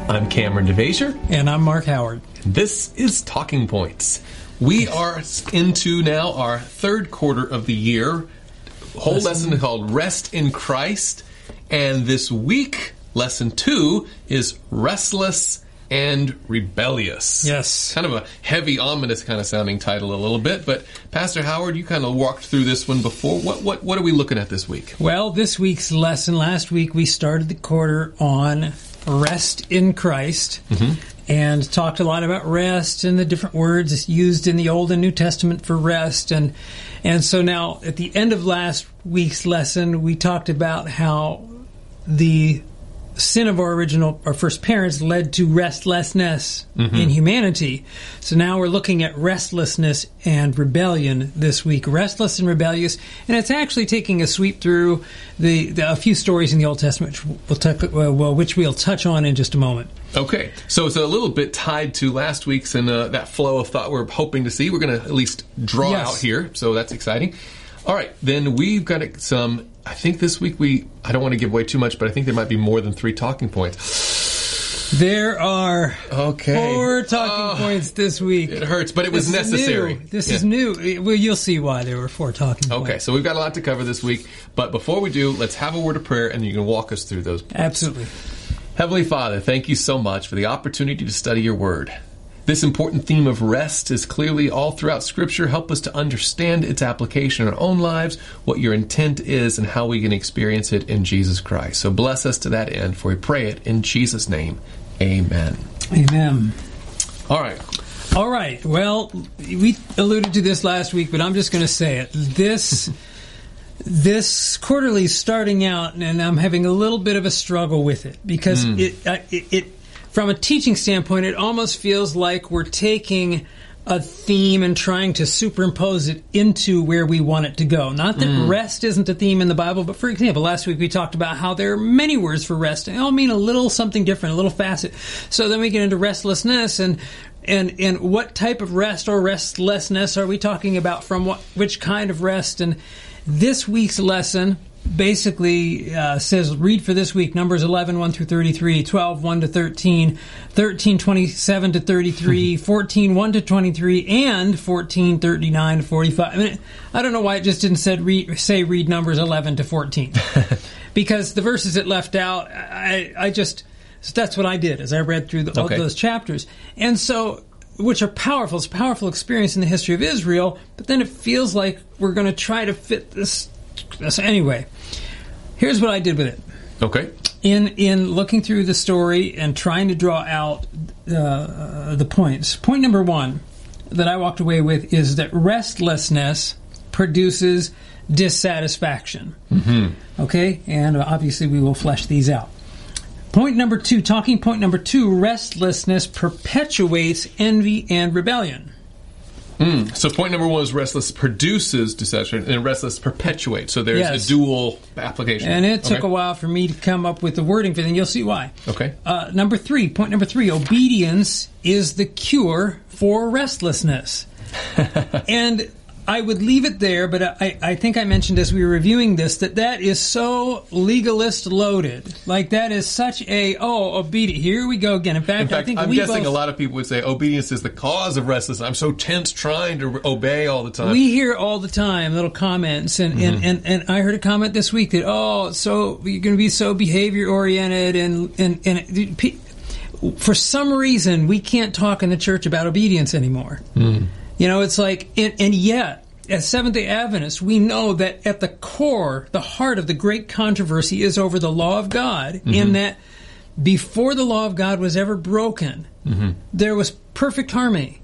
I'm Cameron DeVasher. And I'm Mark Howard. And this is Talking Points. We are into now our third quarter of the year. Whole lesson called Rest in Christ. And this week, lesson 2 is Restless and Rebellious. Yes. Kind of a heavy, ominous kind of sounding title a little bit. But Pastor Howard, you kind of walked through this one before. What are we looking at this week? Well, this week's lesson, last week we started the quarter on Rest in Christ, and talked a lot about rest and the different words used in the Old and New Testament for rest. And so now, at the end of last week's lesson, we talked about how the sin of our first parents led to restlessness in humanity. So now we're looking at restlessness and rebellion this week. Restless and rebellious. And it's actually taking a sweep through a few stories in the Old Testament, which we'll touch on in just a moment. Okay. So it's a little bit tied to last week's and that flow of thought we're hoping to see. We're going to at least draw out here. So that's exciting. All right. Then we've got some... I think this week I don't want to give away too much, but I think there might be more than 3 talking points. There are 4 talking points this week. It hurts, but it was necessary. This is new. Well, you'll see why there were 4 talking points. Okay, so we've got a lot to cover this week. But before we do, let's have a word of prayer, and you can walk us through those points. Absolutely. Heavenly Father, thank you so much for the opportunity to study your word. This important theme of rest is clearly all throughout Scripture. Help us to understand its application in our own lives, what your intent is, and how we can experience it in Jesus Christ. So bless us to that end, for we pray it in Jesus' name. Amen. Amen. All right. All right. Well, we alluded to this last week, but I'm just going to say it. This quarterly is starting out, and I'm having a little bit of a struggle with it, because it from a teaching standpoint, it almost feels like we're taking a theme and trying to superimpose it into where we want it to go. Not that rest isn't a theme in the Bible, but for example, last week we talked about how there are many words for rest, and they all mean a little something different, a little facet. So then we get into restlessness, and what type of rest or restlessness are we talking about, from which kind of rest? And this week's lesson basically says, read for this week Numbers 11, 1 through 33, 12, 1 to 13, 13, 27 to 33, 14, 1 to 23, and 14, 39 to 45. I mean, I don't know why it just didn't say read Numbers 11 to 14. Because the verses it left out, that's what I did as I read through all those chapters. And so, which are powerful. It's a powerful experience in the history of Israel, but then it feels like we're going to try to fit this. So anyway, here's what I did with it. Okay. In looking through the story and trying to draw out the points. Point number 1 that I walked away with is that restlessness produces dissatisfaction. Okay? And obviously we will flesh these out. Point number 2, talking point number 2, restlessness perpetuates envy and rebellion. So point number 1 is restless produces dissatisfaction, and restless perpetuates. So there's a dual application. And it took a while for me to come up with the wording for it, and you'll see why. Okay. Point number 3, obedience is the cure for restlessness. And I would leave it there, but I think I mentioned as we were reviewing this that is so legalist loaded. Like, that is such obedience. Here we go again. In fact I think I'm guessing a lot of people would say obedience is the cause of restlessness. I'm so tense trying to obey all the time. We hear all the time little comments, and I heard a comment this week that, so you're going to be so behavior oriented, and for some reason we can't talk in the church about obedience anymore. You know, it's like, and yet, as Seventh-day Adventists, we know that at the core, the heart of the great controversy is over the law of God, in that before the law of God was ever broken, there was perfect harmony.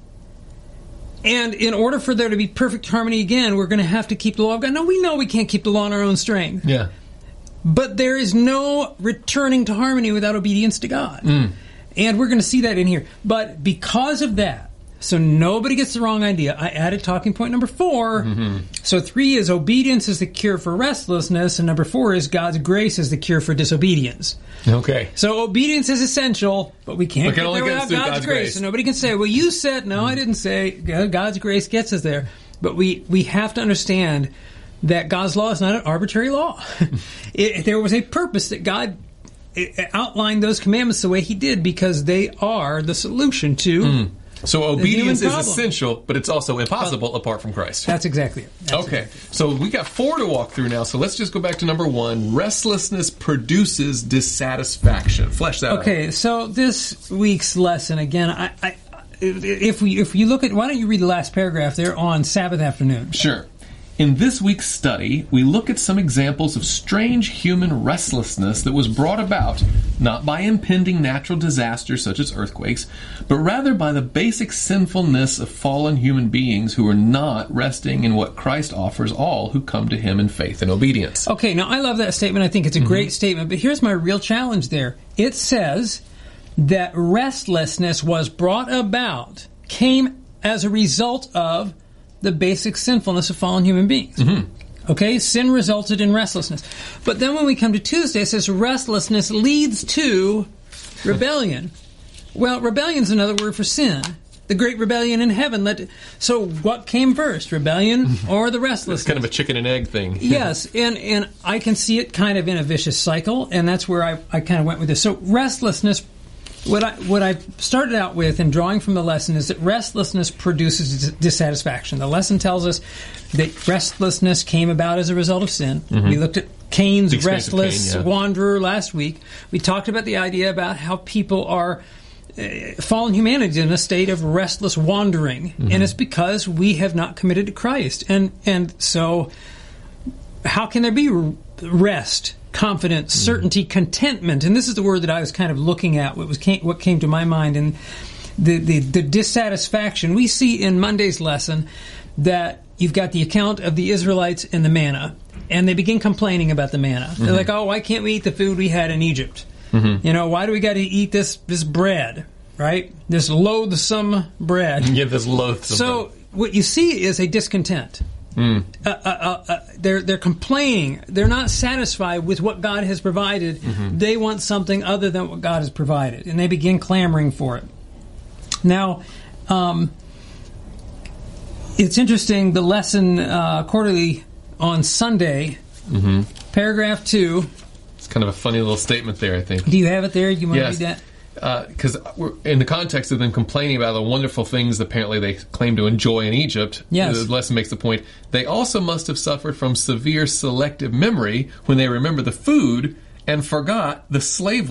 And in order for there to be perfect harmony again, we're going to have to keep the law of God. Now, we know we can't keep the law in our own strength. Yeah. But there is no returning to harmony without obedience to God. And we're going to see that in here. But because of that, so nobody gets the wrong idea, I added talking point number 4. So 3 is obedience is the cure for restlessness, and number 4 is God's grace is the cure for disobedience. Okay. So obedience is essential, but we can't get only there get without God's grace. So nobody can say, well, you said, no, I didn't say. God's grace gets us there. But we have to understand that God's law is not an arbitrary law. There was a purpose that God outline those commandments the way he did because they are the solution to So obedience the is human problem. essential, but it's also impossible apart from Christ. That's exactly it. That's Okay, exactly it. so we got 4 to walk through now, so let's just go back to number 1. Restlessness produces dissatisfaction. Flesh that out. Okay, so this week's lesson, again, if you look at, why don't you read the last paragraph there on Sabbath afternoon? Sure. In this week's study, we look at some examples of strange human restlessness that was brought about not by impending natural disasters such as earthquakes, but rather by the basic sinfulness of fallen human beings who are not resting in what Christ offers all who come to Him in faith and obedience. Okay, now I love that statement. I think it's a great statement, but here's my real challenge there. It says that restlessness was brought about, came as a result of the basic sinfulness of fallen human beings. Okay, sin resulted in restlessness. But then when we come to Tuesday, it says restlessness leads to rebellion. Well, rebellion is another word for sin. The great rebellion in heaven led to... So what came first, rebellion or the restlessness? It's kind of a chicken and egg thing. Yes, and I can see it kind of in a vicious cycle, and that's where I kind of went with this. So restlessness, what I started out with in drawing from the lesson is that restlessness produces dissatisfaction. The lesson tells us that restlessness came about as a result of sin. We looked at Cain's restless wanderer last week. We talked about the idea about how people are... fallen humanity in a state of restless wandering, and it's because we have not committed to Christ. And so, how can there be rest, confidence, certainty, contentment? And this is the word that I was kind of looking at. What came to my mind, and the dissatisfaction we see in Monday's lesson. That you've got the account of the Israelites and the manna, and they begin complaining about the manna. They're like, "Oh, why can't we eat the food we had in Egypt?" You know, why do we got to eat this bread, right? This loathsome bread. Yeah, this loathsome So bread. What you see is a discontent. They're complaining. They're not satisfied with what God has provided. They want something other than what God has provided, and they begin clamoring for it. Now, it's interesting. The lesson quarterly on Sunday, paragraph 2. It's kind of a funny little statement there, I think. Do you have it there? You want to read that? Because in the context of them complaining about the wonderful things apparently they claim to enjoy in Egypt, yes. The lesson makes the point, they also must have suffered from severe selective memory when they remember the food and forgot the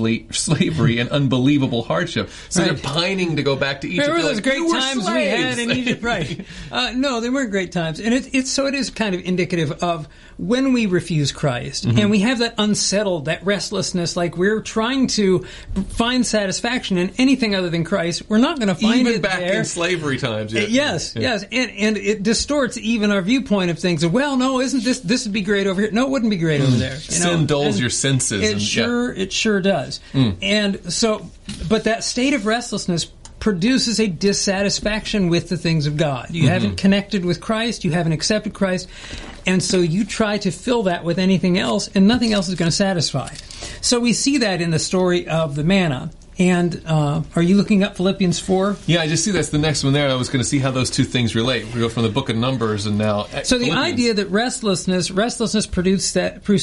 slavery and unbelievable hardship. So they're pining to go back to Egypt. Remember those like, great times we had in Egypt? Right. No, they weren't great times. And it is kind of indicative of when we refuse Christ and we have that unsettled, that restlessness, like we're trying to find satisfaction in anything other than Christ, we're not going to find even it back there. in slavery times. Yes. And it distorts even our viewpoint of things. Well, no, isn't this would be great over here? No, it wouldn't be great over there. Sin dulls your senses. It sure does. And so, but that state of restlessness produces a dissatisfaction with the things of God. You haven't connected with Christ, you haven't accepted Christ, and so you try to fill that with anything else, and nothing else is going to satisfy. So we see that in the story of the manna. And are you looking up Philippians 4? Yeah, I just see that's the next one there. I was going to see how those two things relate. We go from the book of Numbers and now So the idea that restlessness produces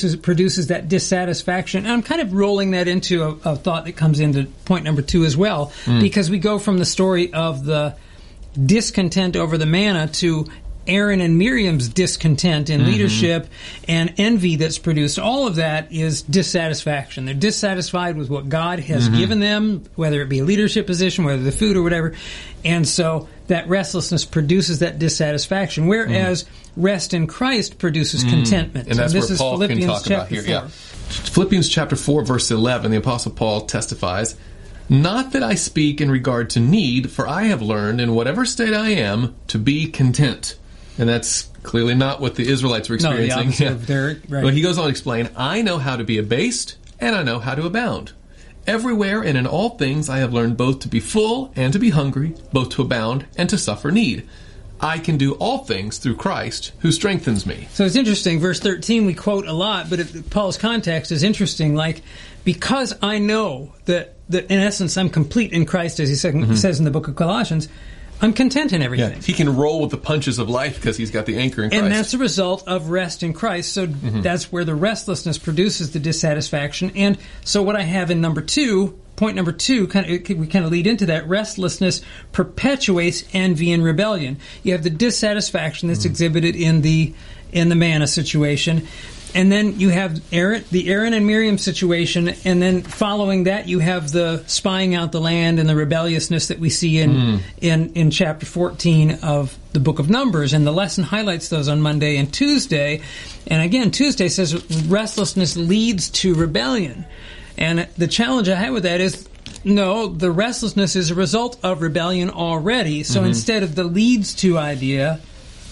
that dissatisfaction. And I'm kind of rolling that into a thought that comes into point number 2 as well, because we go from the story of the discontent over the manna to Aaron and Miriam's discontent in leadership and envy that's produced. All of that is dissatisfaction. They're dissatisfied with what God has given them, whether it be a leadership position, whether the food or whatever. And so that restlessness produces that dissatisfaction, whereas rest in Christ produces contentment. And that's this where is Paul Philippians can talk about here. 4. Yeah. Philippians chapter 4, verse 11, the Apostle Paul testifies, "Not that I speak in regard to need, for I have learned in whatever state I am to be content." And that's clearly not what the Israelites were experiencing. No, the opposite of their, right. But he goes on to explain, "I know how to be abased, and I know how to abound. Everywhere and in all things I have learned both to be full and to be hungry, both to abound and to suffer need. I can do all things through Christ who strengthens me." So it's interesting. Verse 13 we quote a lot, but Paul's context is interesting. Like, because I know that in essence I'm complete in Christ, as he says in the book of Colossians, I'm content in everything. Yeah, he can roll with the punches of life because he's got the anchor in Christ. And that's a result of rest in Christ. So that's where the restlessness produces the dissatisfaction. And so what I have in point number two, we kind of lead into that. Restlessness perpetuates envy and rebellion. You have the dissatisfaction that's exhibited in the manna situation. And then you have the Aaron and Miriam situation, and then following that you have the spying out the land and the rebelliousness that we see in chapter 14 of the book of Numbers. And the lesson highlights those on Monday and Tuesday. And again, Tuesday says restlessness leads to rebellion. And the challenge I have with that is, no, the restlessness is a result of rebellion already. So instead of the leads to idea,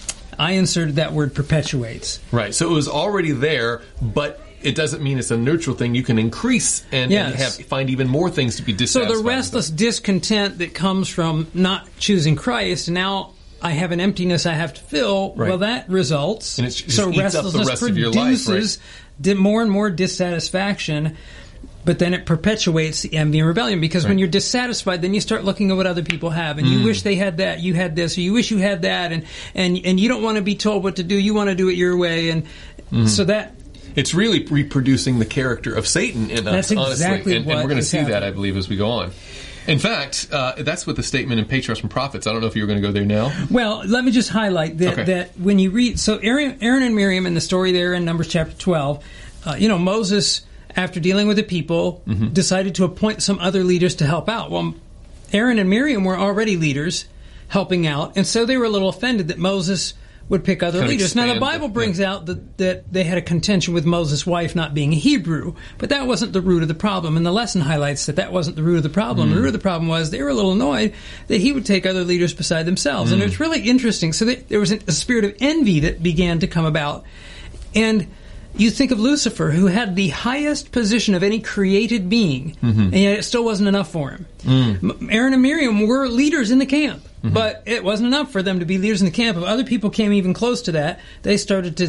I inserted that word perpetuates. Right. So it was already there, but it doesn't mean it's a neutral thing. You can increase and find even more things to be dissatisfied. So the restless discontent that comes from not choosing Christ, now I have an emptiness I have to fill. Right. Well, that results. And it just eats up the rest of your life, produces more and more dissatisfaction. But then it perpetuates the envy and rebellion, because when you're dissatisfied, then you start looking at what other people have, and you wish they had that, you had this, or you wish you had that, and you don't want to be told what to do, you want to do it your way, and so that... It's really reproducing the character of Satan in us, that's exactly honestly, and we're going to see that, I believe, as we go on. In fact, that's what the statement in Patriarchs and Prophets, I don't know if you were going to go there now. Well, let me just highlight that when you read, so Aaron and Miriam in the story there in Numbers chapter 12, Moses, after dealing with the people, decided to appoint some other leaders to help out. Well, Aaron and Miriam were already leaders helping out, and so they were a little offended that Moses would pick other leaders. Now, the Bible brings out that they had a contention with Moses' wife not being a Hebrew, but that wasn't the root of the problem, and the lesson highlights that wasn't the root of the problem. The root of the problem was they were a little annoyed that he would take other leaders beside themselves, and it was really interesting. So there was a spirit of envy that began to come about, and you think of Lucifer, who had the highest position of any created being, and yet it still wasn't enough for him. Aaron and Miriam were leaders in the camp, but it wasn't enough for them to be leaders in the camp. If other people came even close to that, they started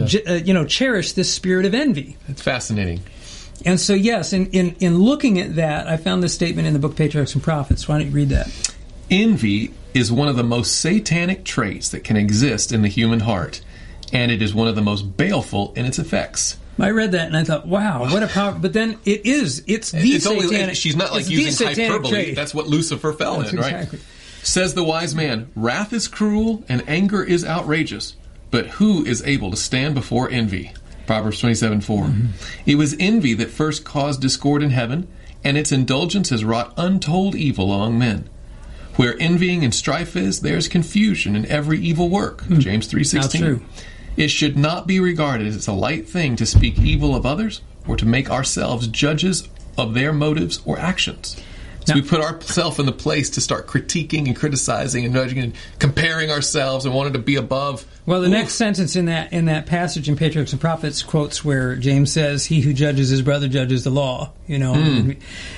to cherish this spirit of envy. It's fascinating. And so, yes, in looking at that, I found this statement in the book Patriarchs and Prophets. Why don't you read that? Envy is one of the most satanic traits that can exist in the human heart, and it is one of the most baleful in its effects. I read that and I thought, wow, what a power! But then it's the satanic. She's not like using hyperbole. Trait. That's what Lucifer fell in, right? Exactly. Says the wise man, wrath is cruel and anger is outrageous, but who is able to stand before envy? Proverbs 27:4. It was envy that first caused discord in heaven, and its indulgence has wrought untold evil among men. Where envying and strife is, there is confusion in every evil work. James 3:16. How true. It should not be regarded as a light thing to speak evil of others or to make ourselves judges of their motives or actions. So we put ourselves in the place to start critiquing and criticizing and nudging and comparing ourselves and wanting to be above. Well, the next sentence in that passage in Patriarchs and Prophets quotes where James says, "He who judges his brother judges the law." And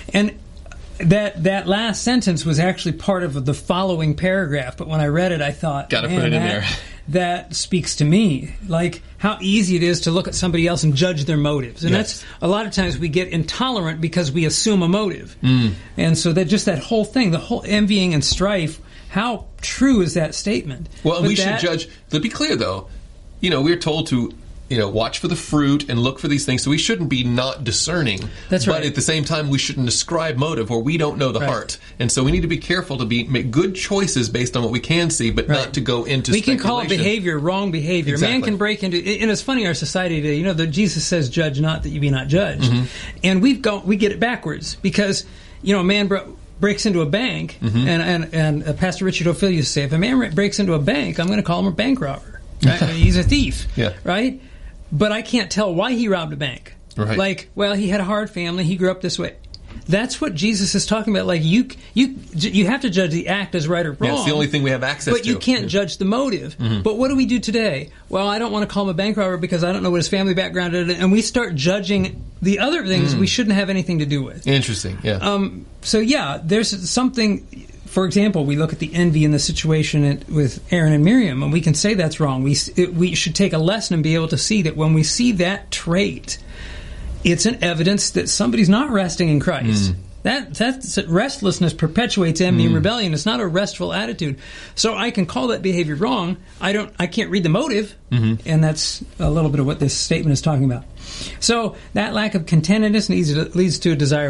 that last sentence was actually part of the following paragraph. But when I read it, I thought, "Got to put it in there." That speaks to me, like how easy it is to look at somebody else and judge their motives. And that's a lot of times we get intolerant because we assume a motive. And so that whole thing, the whole envying and strife, how true is that statement? Well, we should judge. To be clear, though, we're told to watch for the fruit and look for these things. So we shouldn't be not discerning. That's right. But at the same time, we shouldn't ascribe motive, or we don't know the heart. And so we need to be careful to make good choices based on what we can see, but not to go into speculation. We can call it behavior, wrong behavior. Exactly. Man can break into, and it's funny, our society today, that Jesus says, "Judge not, that you be not judged." And we get it backwards, because, a man breaks into a bank, and Pastor Richard O'Phil used to say, if a man breaks into a bank, I'm going to call him a bank robber. Right? He's a thief. Right? But I can't tell why he robbed a bank. Right. Like, well, he had a hard family. He grew up this way. That's what Jesus is talking about. Like, you have to judge the act as right or wrong. It's the only thing we have access to. But you can't judge the motive. But what do we do today? Well, I don't want to call him a bank robber because I don't know what his family background is. And we start judging the other things we shouldn't have anything to do with. Interesting, yeah. There's something... For example, we look at the envy in the situation with Aaron and Miriam, and we can say that's wrong. We should take a lesson and be able to see that when we see that trait, it's an evidence that somebody's not resting in Christ. That's restlessness perpetuates envy and rebellion. It's not a restful attitude. So I can call that behavior wrong. I can't read the motive, and that's a little bit of what this statement is talking about. So that lack of contentedness leads to a desire,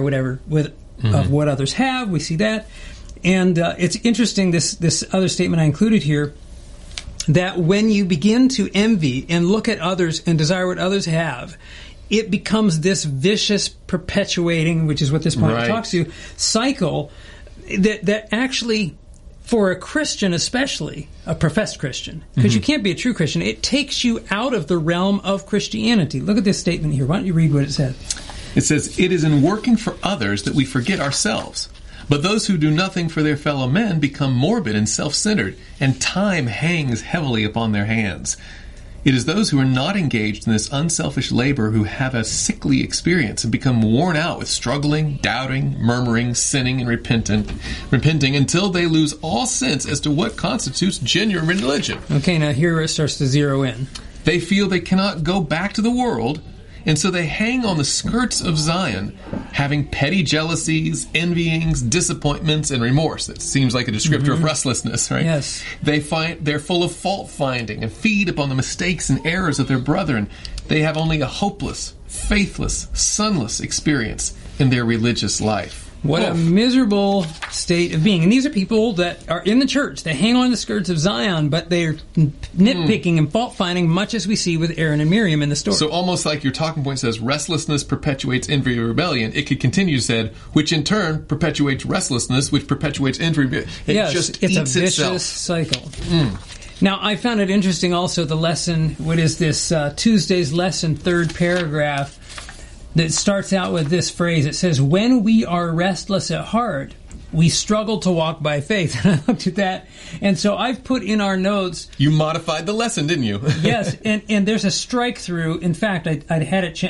of what others have. We see that, and it's interesting. This other statement I included here, that when you begin to envy and look at others and desire what others have, it becomes this vicious, perpetuating, which is what this point talks to, cycle that actually, for a Christian especially, a professed Christian, because you can't be a true Christian, it takes you out of the realm of Christianity. Look at this statement here. Why don't you read what it says? It says, "It is in working for others that we forget ourselves. But those who do nothing for their fellow men become morbid and self-centered, and time hangs heavily upon their hands. It is those who are not engaged in this unselfish labor who have a sickly experience and become worn out with struggling, doubting, murmuring, sinning, and repenting until they lose all sense as to what constitutes genuine religion." Okay, now here it starts to zero in. "They feel they cannot go back to the world, and so they hang on the skirts of Zion, having petty jealousies, envyings, disappointments, and remorse." That seems like a descriptor of restlessness, right? Yes. They're full of fault-finding and feed upon the mistakes and errors of their brethren. They have only a hopeless, faithless, sunless experience in their religious life. What a miserable state of being. And these are people that are in the church. They hang on the skirts of Zion, but they're nitpicking and fault-finding, much as we see with Aaron and Miriam in the story. So almost like your talking point says, restlessness perpetuates envy and rebellion, it could continue to say, which in turn perpetuates restlessness, which perpetuates envy. It just eats it's a vicious itself. cycle. Now, I found it interesting also, the lesson, what is this, Tuesday's lesson, third paragraph, that starts out with this phrase. It says, "When we are restless at heart, we struggle to walk by faith." And I looked at that, and so I've put in our notes... You modified the lesson, didn't you? Yes, and there's a strike-through. In fact, I had it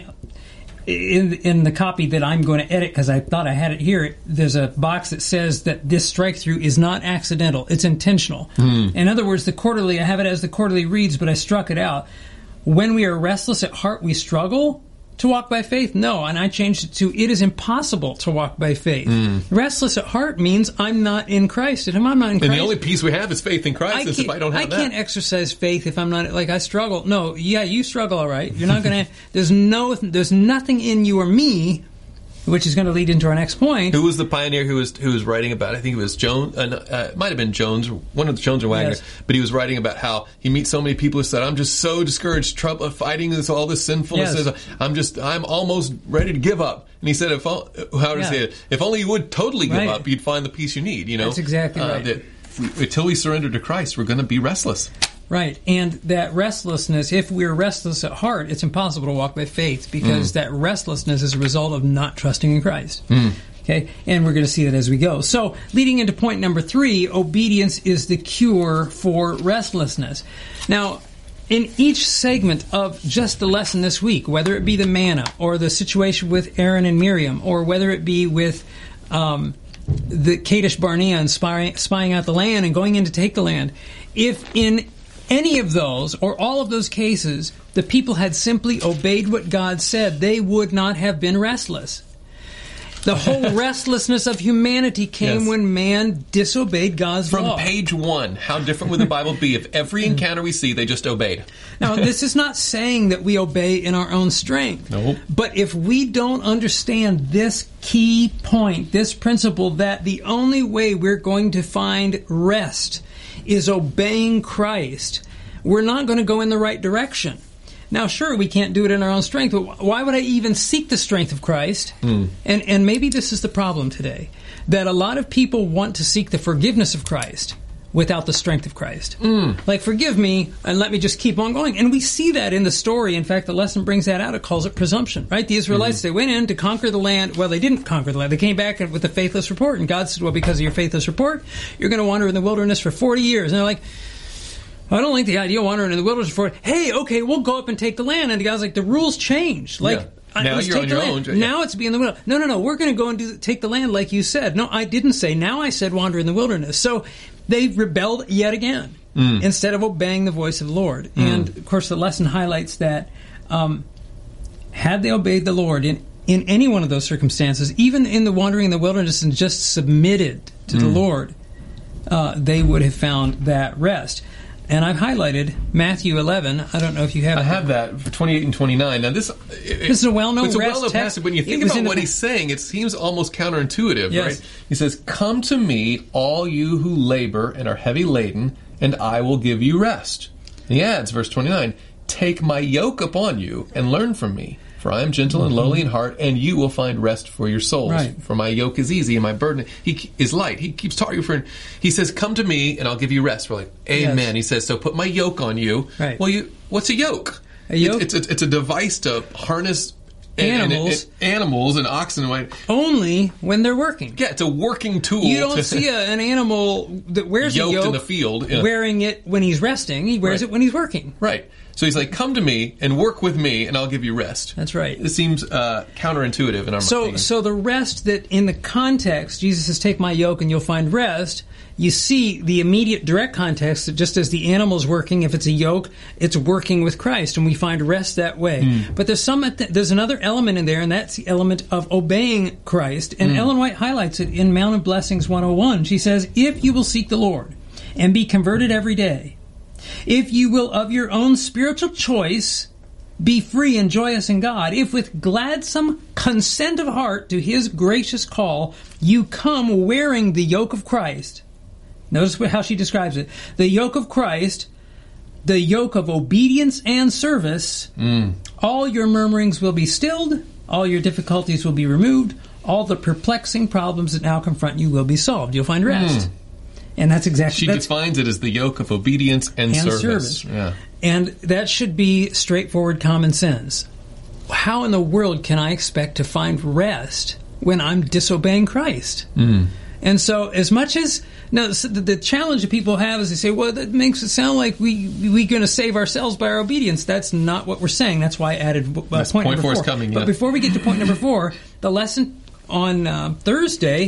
in the copy that I'm going to edit, because I thought I had it here. There's a box that says that this strike-through is not accidental. It's intentional. In other words, the quarterly, I have it as the quarterly reads, but I struck it out. When we are restless at heart, we struggle to walk by faith? No, and I changed it to, it is impossible to walk by faith. Restless at heart means I'm not in Christ. And if I'm not in Christ... And the only peace we have is faith in Christ. If I don't have that, I can't exercise faith if I'm not... Like, I struggle. No, yeah, you struggle, all right. You're not going to... There's nothing in you or me, which is going to lead into our next point. Who was the pioneer who was writing about, I think it was Jones, it might have been Jones, one of the Jones or Wagner, Yes. but he was writing about how he meets so many people who said, "I'm just so discouraged, fighting all this sinfulness, Yes. I'm almost ready to give up." And he said, if only you would totally give up, you'd find the peace you need, you know? That's exactly right. Until we surrender to Christ, we're going to be restless. Right, and that restlessness, if we're restless at heart, it's impossible to walk by faith, because that restlessness is a result of not trusting in Christ. Okay, and we're going to see that as we go. So, leading into point number 3, obedience is the cure for restlessness. Now, in each segment of just the lesson this week, whether it be the manna, or the situation with Aaron and Miriam, or whether it be with the Kadesh Barnea and spying out the land and going in to take the land, if in any of those, or all of those cases, the people had simply obeyed what God said, they would not have been restless. The whole restlessness of humanity came when man disobeyed God's law. From page 1, how different would the Bible be if every encounter we see, they just obeyed? Now, this is not saying that we obey in our own strength. Nope. But if we don't understand this key point, this principle, that the only way we're going to find rest is obeying Christ, we're not going to go in the right direction. Now, sure, we can't do it in our own strength, but why would I even seek the strength of Christ? And maybe this is the problem today, that a lot of people want to seek the forgiveness of Christ without the strength of Christ. Like, forgive me, and let me just keep on going. And we see that in the story. In fact, the lesson brings that out. It calls it presumption, right? The Israelites, they went in to conquer the land. Well, they didn't conquer the land. They came back with a faithless report. And God said, well, because of your faithless report, you're going to wander in the wilderness for 40 years. And they're like, I don't like the idea of wandering in the wilderness for, hey, okay, we'll go up and take the land. And the guy's like, the rules changed. Like, now you're on your own. Now it's being in the wilderness. No, we're going to go and take the land like you said. No, I didn't say. Now I said wander in the wilderness. So they rebelled yet again instead of obeying the voice of the Lord. And, of course, the lesson highlights that had they obeyed the Lord in in any one of those circumstances, even in the wandering in the wilderness and just submitted to the Lord, they would have found that rest. And I've highlighted Matthew 11. I don't know if you have. I have that for 28 and 29. Now this is a well-known. It's a well-known passage. When you think about what he's saying, it seems almost counterintuitive, yes. right? He says, "Come to me, all you who labor and are heavy laden, and I will give you rest." And he adds, verse 29, "Take my yoke upon you and learn from me. For I am gentle and lowly in heart, and you will find rest for your souls. Right. For my yoke is easy and my burden is light." He keeps talking he says, "Come to me and I'll give you rest." We're like, amen. Yes. He says, "So put my yoke on you." Right. Well, what's a yoke? A yoke? It's a device to harness animals and oxen. Only when they're working. Yeah, it's a working tool. You don't see an animal that wears a yoke in the field wearing it when he's resting. He wears it when he's working. Right. So he's like, "Come to me and work with me, and I'll give you rest." That's right. It seems counterintuitive in our opinion. So the rest that in the context, Jesus says, "Take my yoke and you'll find rest." You see the immediate direct context that just as the animal's working, if it's a yoke, it's working with Christ, and we find rest that way. But there's another element in there, and that's the element of obeying Christ. And Ellen White highlights it in Mountain Blessings 101. She says, "If you will seek the Lord and be converted every day, if you will of your own spiritual choice be free and joyous in God, if with gladsome consent of heart to His gracious call you come wearing the yoke of Christ." Notice how she describes it. The yoke of Christ, the yoke of obedience and service, all your murmurings will be stilled, all your difficulties will be removed, all the perplexing problems that now confront you will be solved. You'll find rest. And that's exactly... She defines it as the yoke of obedience and service. Yeah. And that should be straightforward common sense. How in the world can I expect to find rest when I'm disobeying Christ? And so as much as... Now, the challenge that people have is they say, well, that makes it sound like we're going to save ourselves by our obedience. That's not what we're saying. That's why I added point number 4. Is coming, But before we get to point number 4, the lesson on Thursday...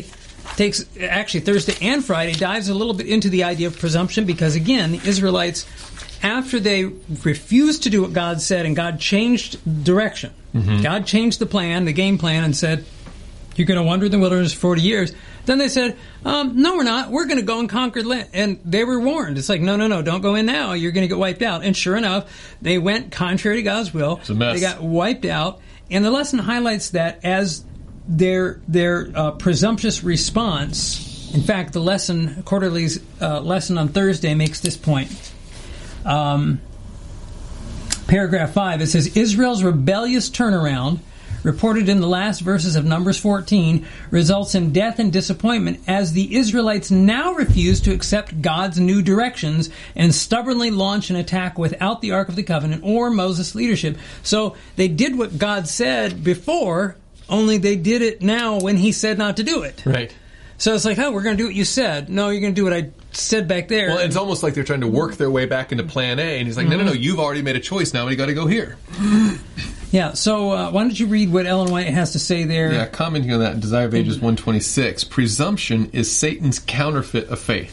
Thursday and Friday dives a little bit into the idea of presumption, because again, the Israelites, after they refused to do what God said and God changed direction, God changed the plan, the game plan, and said, "You're going to wander in the wilderness for 40 years. Then they said, "No, we're not. We're going to go and conquer the land." And they were warned. It's like, no, don't go in now. You're going to get wiped out. And sure enough, they went contrary to God's will. It's a mess. They got wiped out. And the lesson highlights that as their presumptuous response. In fact, the quarterly's lesson on Thursday makes this point. Paragraph 5, it says, "Israel's rebellious turnaround, reported in the last verses of Numbers 14, results in death and disappointment as the Israelites now refuse to accept God's new directions and stubbornly launch an attack without the Ark of the Covenant or Moses' leadership." So they did what God said before, only they did it now when He said not to do it. Right. So it's like, we're going to do what you said. No, you're going to do what I said back there. Well, it's almost like they're trying to work their way back into Plan A, and He's like, no, you've already made a choice. Now we got to go here. Yeah, so why don't you read what Ellen White has to say there? Yeah, commenting on that in Desire of Ages 126, presumption is Satan's counterfeit of faith.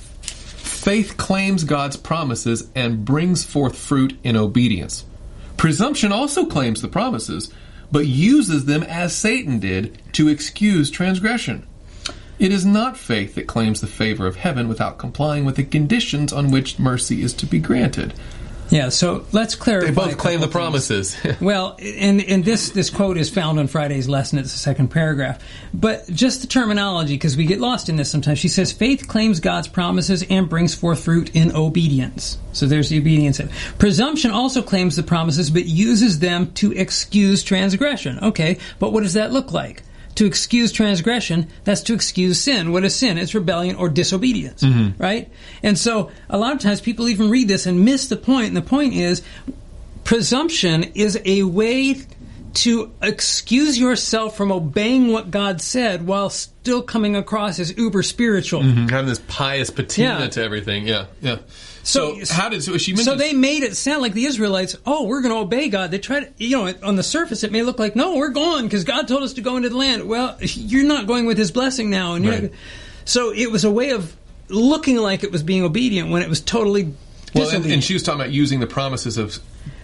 Faith claims God's promises and brings forth fruit in obedience. Presumption also claims the promises, but uses them as Satan did to excuse transgression. It is not faith that claims the favor of heaven without complying with the conditions on which mercy is to be granted. Yeah, so let's clarify. They both claim the promises. Well, and this quote is found on Friday's lesson. It's the second paragraph. But just the terminology, because we get lost in this sometimes. She says, faith claims God's promises and brings forth fruit in obedience. So there's the obedience. Presumption also claims the promises, but uses them to excuse transgression. Okay, but what does that look like? To excuse transgression, that's to excuse sin. What is sin? It's rebellion or disobedience, right? And so a lot of times people even read this and miss the point. And the point is, presumption is a way to excuse yourself from obeying what God said while still coming across as uber spiritual. Having this pious patina to everything. Yeah. So they made it sound like the Israelites, we're going to obey God. They tried to, on the surface it may look like, no, we're going because God told us to go into the land. Well, you're not going with His blessing now. And so it was a way of looking like it was being obedient when it was totally disobedient. And she was talking about using the promises of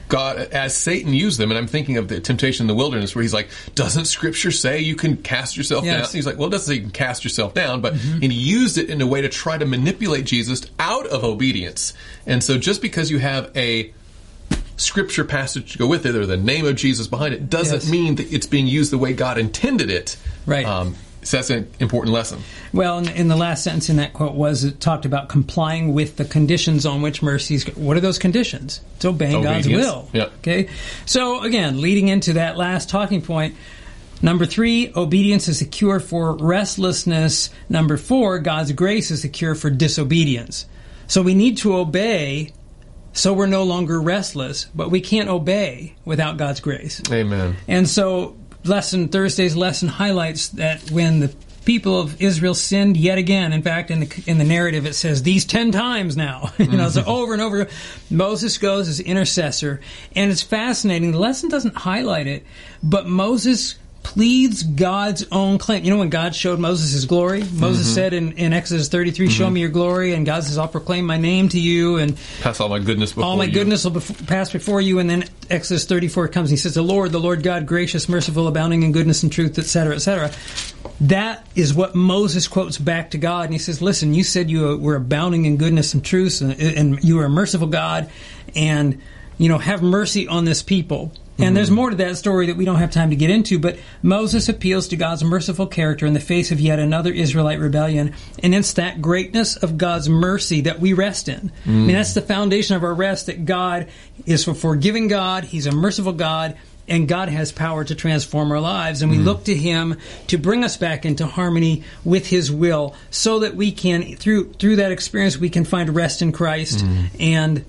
God, as Satan used them, and I'm thinking of the temptation in the wilderness where he's like, doesn't Scripture say you can cast yourself down? He's like, well, it doesn't say you can cast yourself down, but and he used it in a way to try to manipulate Jesus out of obedience. And so just because you have a Scripture passage to go with it, or the name of Jesus behind it, doesn't mean that it's being used the way God intended it. Right. So that's an important lesson. Well, in the last sentence in that quote it talked about complying with the conditions on which mercies. What are those conditions? It's obeying God's will. Yep. Okay. So again, leading into that last talking point, number 3, obedience is the cure for restlessness. Number 4, God's grace is the cure for disobedience. So we need to obey so we're no longer restless, but we can't obey without God's grace. Amen. And so Thursday's lesson highlights that when the people of Israel sinned yet again, in fact, in the narrative it says these 10 times now, so over and over, Moses goes as intercessor, and it's fascinating. The lesson doesn't highlight it, but Moses pleads God's own claim. You know, when God showed Moses his glory, Moses said in Exodus 33, show me your glory, and God says, I'll proclaim my name to you, and pass all my goodness before you. All my goodness will pass before you, and then Exodus 34 comes and he says, the Lord God, gracious, merciful, abounding in goodness and truth, etc., etc. That is what Moses quotes back to God, and he says, listen, you said you were abounding in goodness and truth, and you are a merciful God, and, have mercy on this people. And there's more to that story that we don't have time to get into, but Moses appeals to God's merciful character in the face of yet another Israelite rebellion, and it's that greatness of God's mercy that we rest in. I mean, that's the foundation of our rest, that God is a forgiving God, He's a merciful God, and God has power to transform our lives, and we look to Him to bring us back into harmony with His will, so that we can, through that experience, we can find rest in Christ and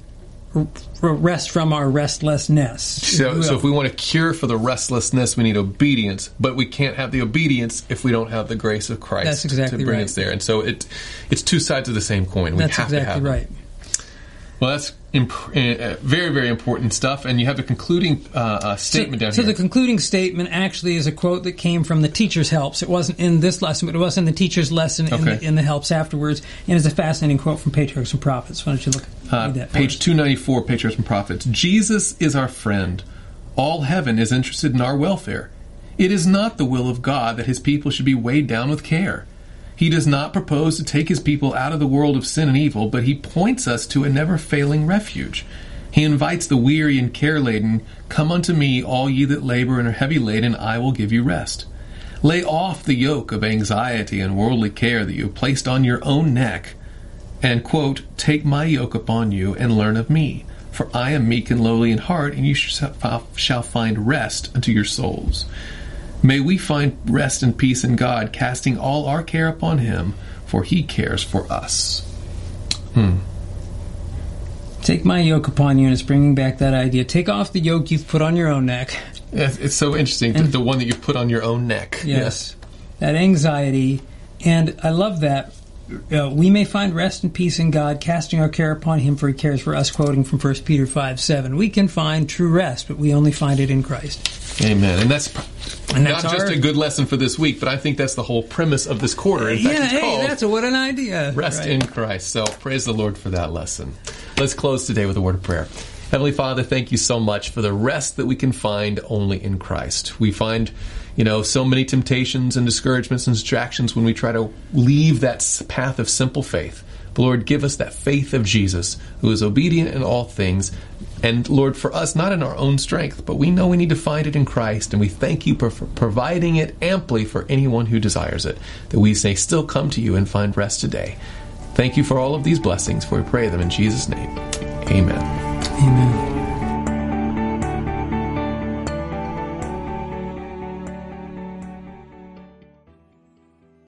rest from our restlessness. So if we want a cure for the restlessness, we need obedience, but we can't have the obedience if we don't have the grace of Christ. That's exactly to bring right. us there. And so it's two sides of the same coin. We That's have exactly to have right. them. Well, that's very, very important stuff. And you have the concluding statement down here. So the concluding statement actually is a quote that came from the Teacher's Helps. It wasn't in this lesson, but it was in the Teacher's lesson in the Helps afterwards. And it's a fascinating quote from Patriarchs and Prophets. Why don't you read that? Page 294, Patriarchs and Prophets. Jesus is our friend. All heaven is interested in our welfare. It is not the will of God that His people should be weighed down with care. He does not propose to take His people out of the world of sin and evil, but He points us to a never-failing refuge. He invites the weary and care-laden, "Come unto me, all ye that labor and are heavy laden, I will give you rest." Lay off the yoke of anxiety and worldly care that you have placed on your own neck, and, quote, "Take my yoke upon you and learn of me, for I am meek and lowly in heart, and you shall find rest unto your souls." May we find rest and peace in God, casting all our care upon Him, for He cares for us. Take my yoke upon you, and it's bringing back that idea. Take off the yoke you've put on your own neck. It's so interesting, the one that you've put on your own neck. Yes. That anxiety, and I love that. We may find rest and peace in God, casting our care upon Him, for He cares for us, quoting from 1 Peter 5:7. We can find true rest, but we only find it in Christ. Amen. And that's not just a good lesson for this week, but I think that's the whole premise of this quarter. In fact, it's called what an idea. Rest in Christ. So praise the Lord for that lesson. Let's close today with a word of prayer. Heavenly Father, thank you so much for the rest that we can find only in Christ. We find, so many temptations and discouragements and distractions when we try to leave that path of simple faith. But Lord, give us that faith of Jesus, who is obedient in all things. And Lord, for us, not in our own strength, but we know we need to find it in Christ, and we thank you for providing it amply for anyone who desires it, that we may still come to you and find rest today. Thank you for all of these blessings, for we pray them in Jesus' name. Amen. Amen.